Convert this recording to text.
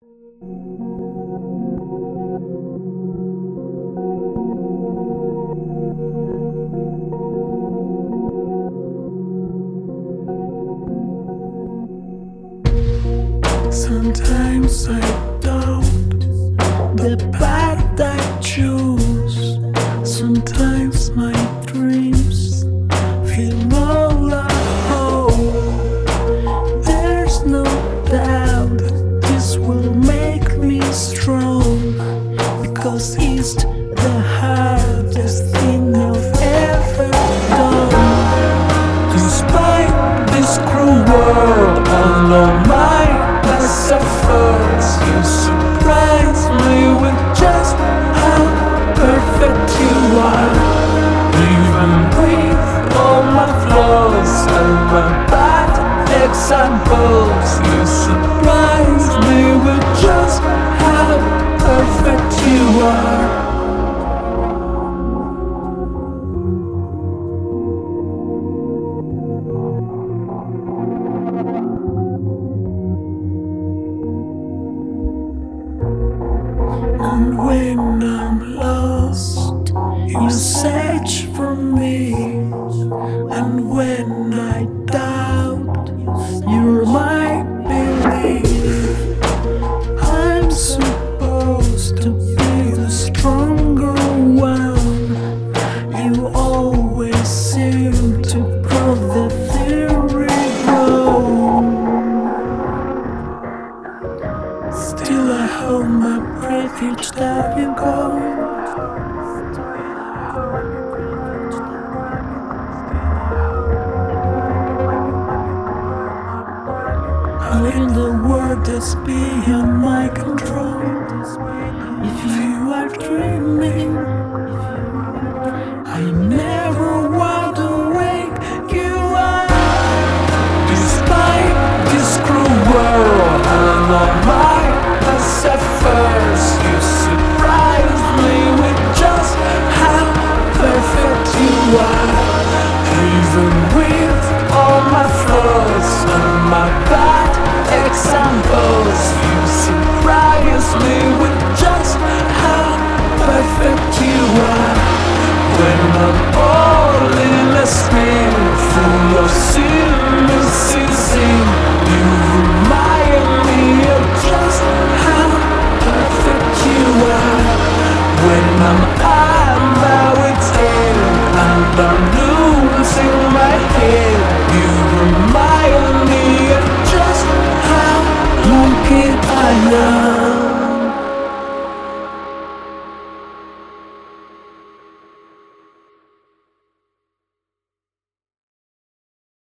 Sometimes I doubt the path I choose. Sometimes my dreams feel more like home. There's no doubt that this will make me strong, because it's the hardest thing I've ever done. Despite this cruel world, I know my best efforts, you surprise me with just how perfect you are. Even with all my flaws and my bad examples, you surprise me with just how perfect you are. And when I'm lost, you search for me. And when I doubt, you're my belief. I'm supposed to be the stronger one. You always seem to prove the theory wrong. Still I hold my breath each time you go. I'm in the world that's beyond my control. If you are dreaming,